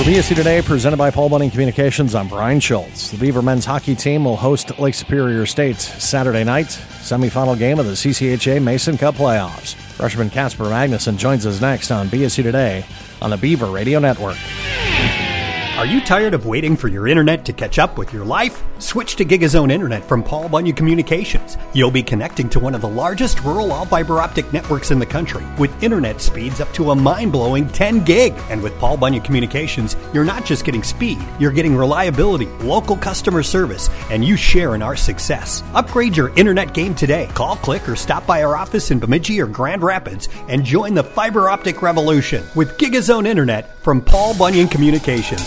For BSU Today, presented by Paul Bunning Communications, I'm Brian Schultz. The Beaver men's hockey team will host Lake Superior State Saturday night, semifinal game of the CCHA Mason Cup playoffs. Freshman Casper Magnuson joins us next on BSU Today on the Beaver Radio Network. Are you tired of waiting for your internet to catch up with your life? Switch to GigaZone Internet from Paul Bunyan Communications. You'll be connecting to one of the largest rural all-fiber optic networks in the country with internet speeds up to a mind-blowing 10 gig. And with Paul Bunyan Communications, you're not just getting speed, you're getting reliability, local customer service, and you share in our success. Upgrade your internet game today. Call, click, or stop by our office in Bemidji or Grand Rapids and join the fiber optic revolution with GigaZone Internet from Paul Bunyan Communications.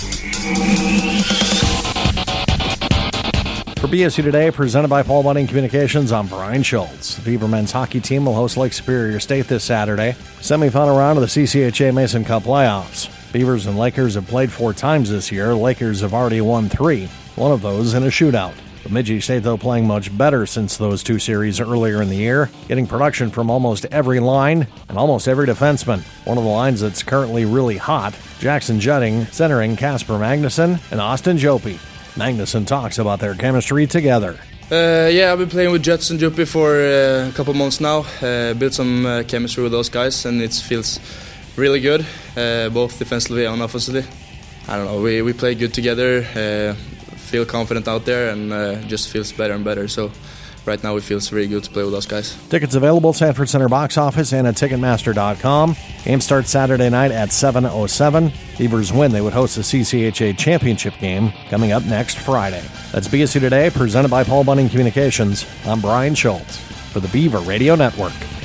For BSU Today, presented by Paul Bunning Communications, I'm Brian Schultz. The Beaver men's hockey team will host Lake Superior State this Saturday, semifinal round of the CCHA Mason Cup playoffs. Beavers and Lakers have played 4 times this year. Lakers have already won 3, one of those in a shootout. Bemidji State, though, playing much better since those 2 series earlier in the year, getting production from almost every line and almost every defenseman. One of the lines that's currently really hot, Jackson Jutting centering Casper Magnuson and Austin Jopi. Magnuson talks about their chemistry together. I've been playing with Jets and Jopi for a couple months now. Built some chemistry with those guys, and it feels really good, both defensively and offensively. I don't know, we play good together, feel confident out there, and just feels better and better. So right now it feels really good to play with those guys. Tickets available, Sanford Center box office and at Ticketmaster.com. Game starts Saturday night at 7:07. Beavers win, they would host the CCHA Championship game coming up next Friday. That's BSU Today, presented by Paul Bunning Communications. I'm Brian Schultz for the Beaver Radio Network.